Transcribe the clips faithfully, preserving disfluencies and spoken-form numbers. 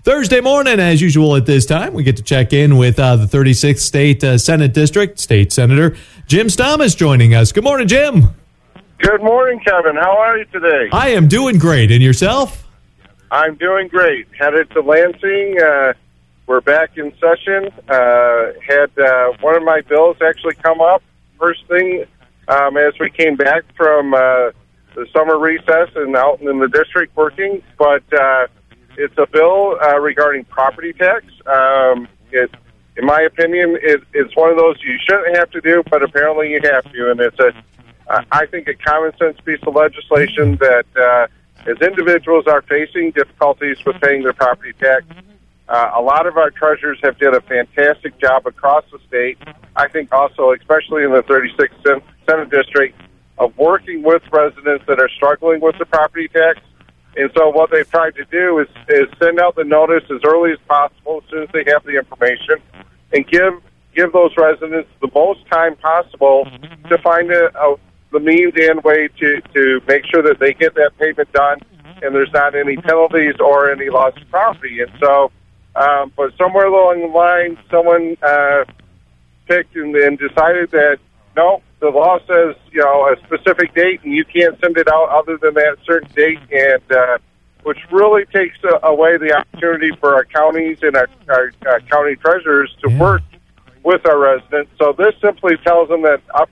Thursday morning, as usual at this time, we get to check in with uh, the thirty-sixth State uh, Senate District, State Senator Jim Stamas joining us. Good morning, Jim. Good morning, Kevin. How are you today? I am doing great. And yourself? I'm doing great. Headed to Lansing. Uh, we're back in session. Uh, had uh, one of my bills actually come up first thing um, as we came back from uh, the summer recess and out in the district working. But uh, it's a bill uh, regarding property tax. Um, it, in my opinion, it, it's one of those you shouldn't have to do, but apparently you have to. And it's a, uh, I think, a common sense piece of legislation that uh, as individuals are facing difficulties with paying their property tax, uh, a lot of our treasurers have done a fantastic job across the state. I think also, especially in the thirty-sixth Senate District, of working with residents that are struggling with the property tax. And so what they've tried to do is, is send out the notice as early as possible, as soon as they have the information, and give give those residents the most time possible to find a, a, the means and way to, to make sure that they get that payment done and there's not any penalties or any loss of property. And so, um, but somewhere along the line, someone uh, picked and, and decided that, no, the law says, you know, a specific date, and you can't send it out other than that certain date, and uh, which really takes uh, away the opportunity for our counties and our, our, our county treasurers to Yeah. work with our residents. So this simply tells them that up,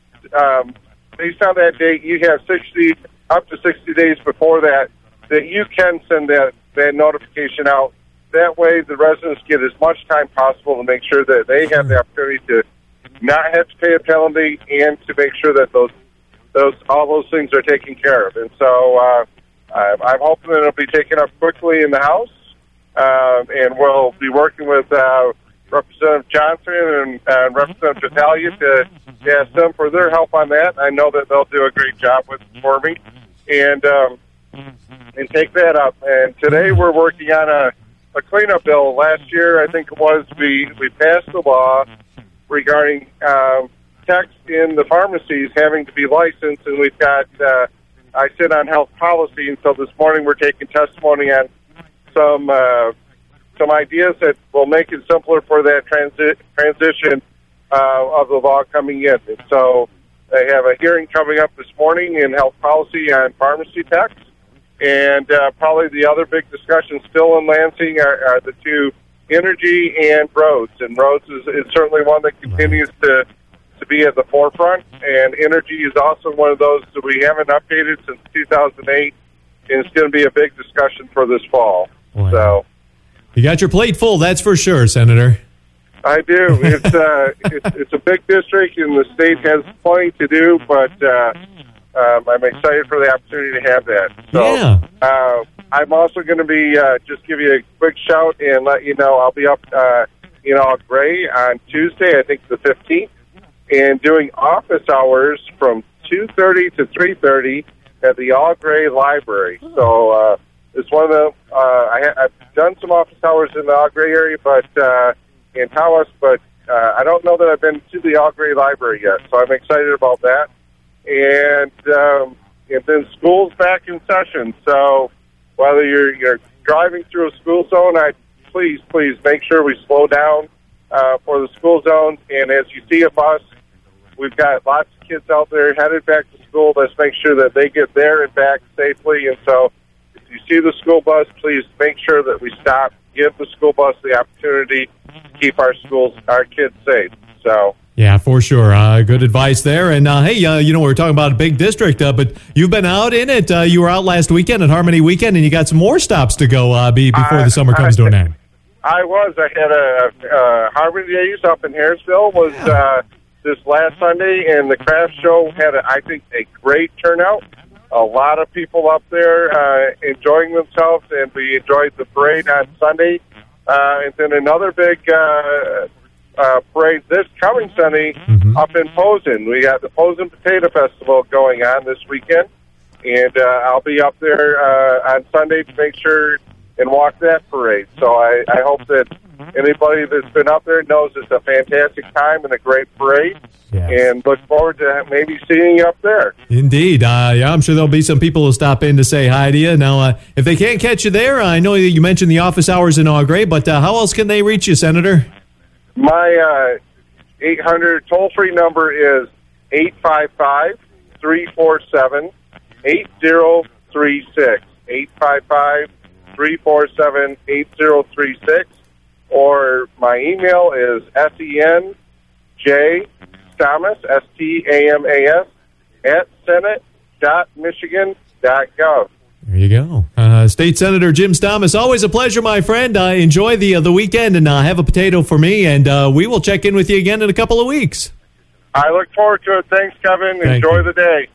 um, based on that date, you have sixty up to sixty days before that that you can send that, that notification out. That way, the residents get as much time possible to make sure that they have the opportunity to not have to pay a penalty, and to make sure that those, those, all those things are taken care of. And so, uh, I'm hoping that it'll be taken up quickly in the House, uh, and we'll be working with uh, Representative Johnson and uh, Representative Italia to, to ask them for their help on that. I know that they'll do a great job with for me, and um, and take that up. And today we're working on a, a cleanup bill. Last year, I think it was, we we passed the law regarding uh, techs in the pharmacies having to be licensed, and we've got, uh, I sit on health policy, and so this morning we're taking testimony on some uh, some ideas that will make it simpler for that transi- transition uh, of the law coming in. And so they have a hearing coming up this morning in health policy on pharmacy techs, and uh, probably the other big discussion still in Lansing are, are the two, energy and roads. And roads is, is certainly one that continues to, to be at the forefront. And energy is also one of those that we haven't updated since two thousand eight. And it's going to be a big discussion for this fall. Wow. So You got your plate full, that's for sure, Senator. I do. It's, uh, it's, it's a big district, and the state has plenty to do, but uh, um, I'm excited for the opportunity to have that. So, Yeah. uh, I'm also going to be, uh, just give you a quick shout and let you know I'll be up uh, in All Gray on Tuesday, I think the fifteenth, and doing office hours from two thirty to three thirty at the All Gray Library. So uh, it's one of the, uh, I ha- I've done some office hours in the All Gray area, but uh, in Tawas, but uh, I don't know that I've been to the All Gray Library yet, so I'm excited about that. And, um, and then school's back in session, so whether you're, you're driving through a school zone, I please, please make sure we slow down uh, for the school zones. And as you see a bus, we've got lots of kids out there headed back to school. Let's make sure that they get there and back safely. And so if you see the school bus, please make sure that we stop, give the school bus the opportunity to keep our schools, our kids safe. So. Yeah, for sure. Uh, good advice there. And, uh, hey, uh, you know, we were talking about a big district, uh, but you've been out in it. Uh, you were out last weekend at Harmony Weekend, and you got some more stops to go uh, be, before I, the summer comes I, to an end. I was. I had a uh, Harmony Days up in Harrisville was uh, this last Sunday, and the craft show had, a, I think, a great turnout. A lot of people up there uh, enjoying themselves, and we enjoyed the parade on Sunday. Uh, and then another big uh, uh, parade this coming Sunday mm-hmm. up in Posen. We got the Posen Potato Festival going on this weekend, and uh, I'll be up there uh, on Sunday to make sure and walk that parade. So I, I hope that anybody that's been up there knows it's a fantastic time and a great parade, yes. and look forward to maybe seeing you up there. Indeed. Uh, yeah, I'm sure there'll be some people who stop in to say hi to you. Now, uh, if they can't catch you there, I know you mentioned the office hours in Eau Gres, but uh, how else can they reach you, Senator? My uh, eight hundred toll-free number is eight five five, three four seven, eight zero three six. eight five five, three four seven, eight zero three six. Or my email is senjstamas, S T A M A S, at senate dot michigan dot gov. There you go. Uh, State Senator Jim Stamas, always a pleasure, my friend. Uh, enjoy the uh, the weekend and uh, have a potato for me, and uh, we will check in with you again in a couple of weeks. I look forward to it. Thanks, Kevin. Thank Enjoy you. the day.